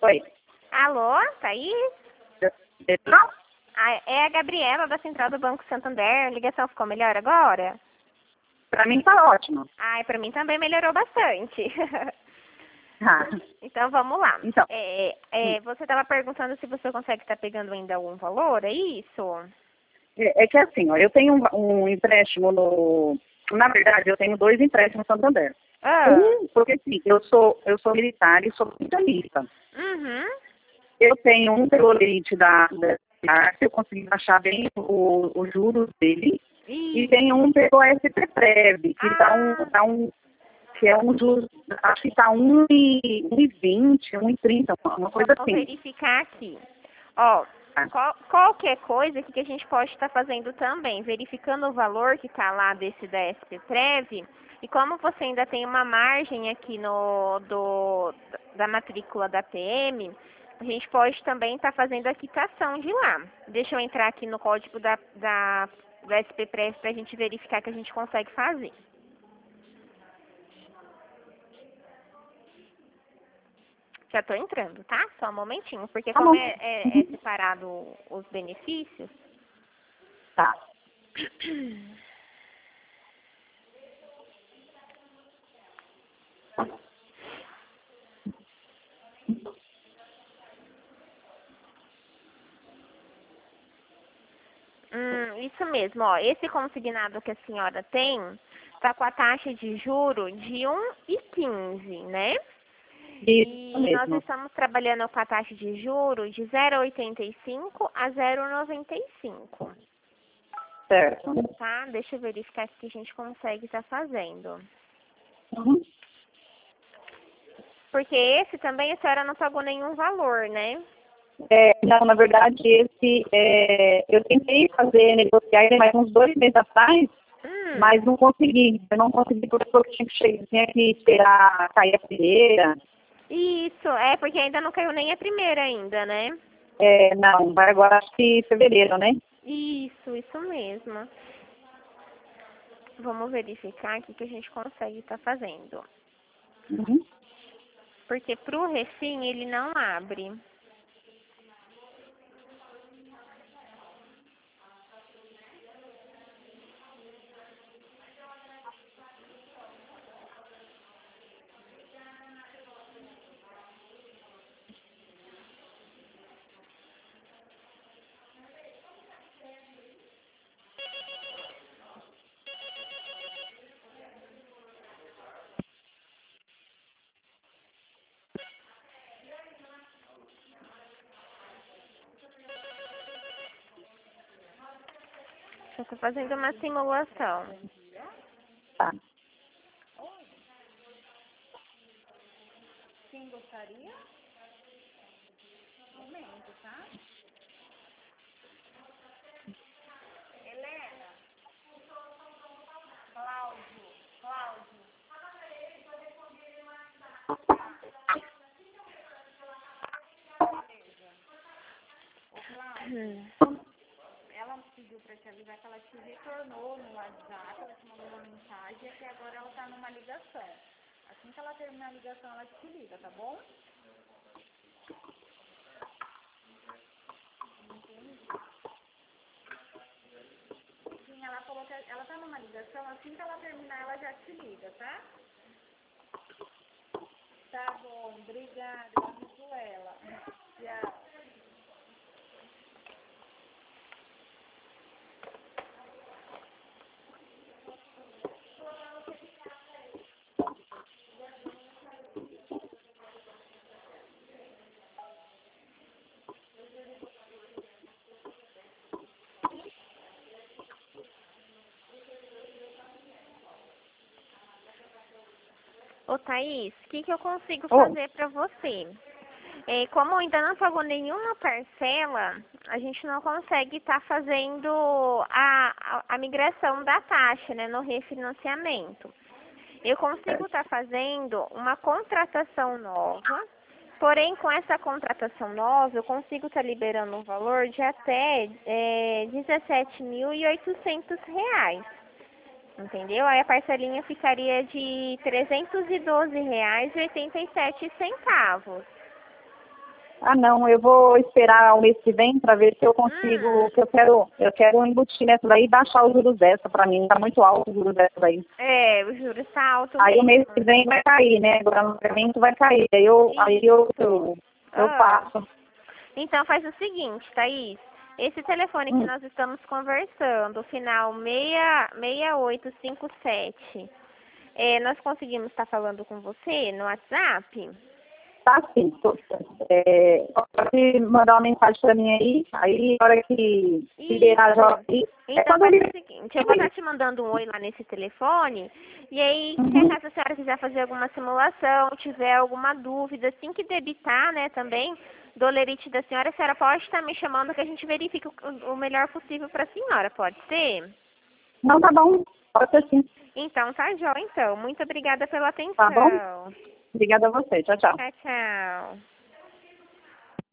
Oi. Alô, Thaís? Não? Ah, é a Gabriela da Central do Banco Santander. A ligação ficou melhor agora? Pra mim tá ótimo. Ai, pra mim também melhorou bastante. Ah, Então vamos lá. então, Você estava perguntando se você consegue estar pegando ainda algum valor, é isso? é que assim, ó, eu tenho um empréstimo no... Na verdade, eu tenho 2 empréstimos no Santander. Ah, Porque assim, eu sou militar e sou capitalista. uhum. Eu tenho um pelo leite da eu consegui baixar bem os juros dele. E tem um pelo SPPREV, que que é um juros, acho que tá 1,20, 1,30, uma coisa Vamos assim. verificar aqui. Ó, Tá? qualquer coisa que a gente pode estar fazendo também, verificando o valor que está lá desse da SPPREV, e como você ainda tem uma margem aqui da matrícula da PM, a gente pode também estar fazendo a quitação de lá. Deixa eu entrar aqui no código da SPPREV para a gente verificar que a gente consegue fazer. Já estou entrando, tá? Só um momentinho, porque Tá como bom. é separado os benefícios. Tá. Isso mesmo, ó. Esse consignado que a senhora tem está com a taxa de juro de 1,15, né? Isso E nós mesmo. estamos trabalhando com a taxa de juro de 0,85 a 0,95, Certo. tá? Deixa eu verificar se a gente consegue estar fazendo. Uhum. Porque esse também a senhora não pagou nenhum valor, né? Não, na verdade, eu tentei negociar ele mais uns 2 meses atrás, mas não consegui. Eu não consegui porque eu tinha que esperar cair a primeira. Isso, porque ainda não caiu nem a primeira ainda, né? Não, vai agora acho que em fevereiro, né? Isso mesmo. Vamos verificar aqui que a gente consegue estar fazendo. Uhum. Porque pro Refim ele não abre. Eu estou fazendo uma simulação. Tá. Quem gostaria? Momento, tá? Helena, Cláudio. Ela pediu para te avisar que ela te retornou no WhatsApp, ela te mandou uma mensagem e que agora ela está numa ligação. Assim que ela terminar a ligação, ela te liga, tá bom? Sim, ela falou que ela tá numa ligação, assim que ela terminar, ela já te liga, tá? Tá bom, obrigada, eu aviso ela. Tchau. Ô, Thaís, o que eu consigo fazer para você? Como ainda não pagou nenhuma parcela, a gente não consegue estar fazendo a migração da taxa, né, no refinanciamento. Eu consigo estar fazendo uma contratação nova, porém com essa contratação nova eu consigo estar liberando um valor de até R$ 17.800. Entendeu? Aí a parcelinha ficaria de R$ 312,87. Ah, não, eu vou esperar o mês que vem para ver se eu consigo, que eu quero embutir nessa daí e baixar os juros dessa para mim, tá muito alto o juros dessa daí. É, o juros tá alto Aí mesmo. o mês que vem vai cair, né? Agora no pagamento vai cair. Aí eu passo. Então faz o seguinte, Thaís. Esse telefone que nós estamos conversando, o final 6857, nós conseguimos estar falando com você no WhatsApp? Tá sim. Pode mandar uma mensagem para mim aí na hora que liberar já aqui. Então faz o seguinte, eu vou estar te mandando um oi lá nesse telefone, e aí, se a senhora quiser fazer alguma simulação, tiver alguma dúvida, assim que debitar, né, também, do lerite da senhora, a senhora pode estar me chamando que a gente verifique o melhor possível para a senhora, pode ser? Não, tá bom. Pode ser sim. Então, tá jóia, então. Muito obrigada pela atenção. Tá bom? Obrigada a você. Tchau, tchau. Tchau, tchau.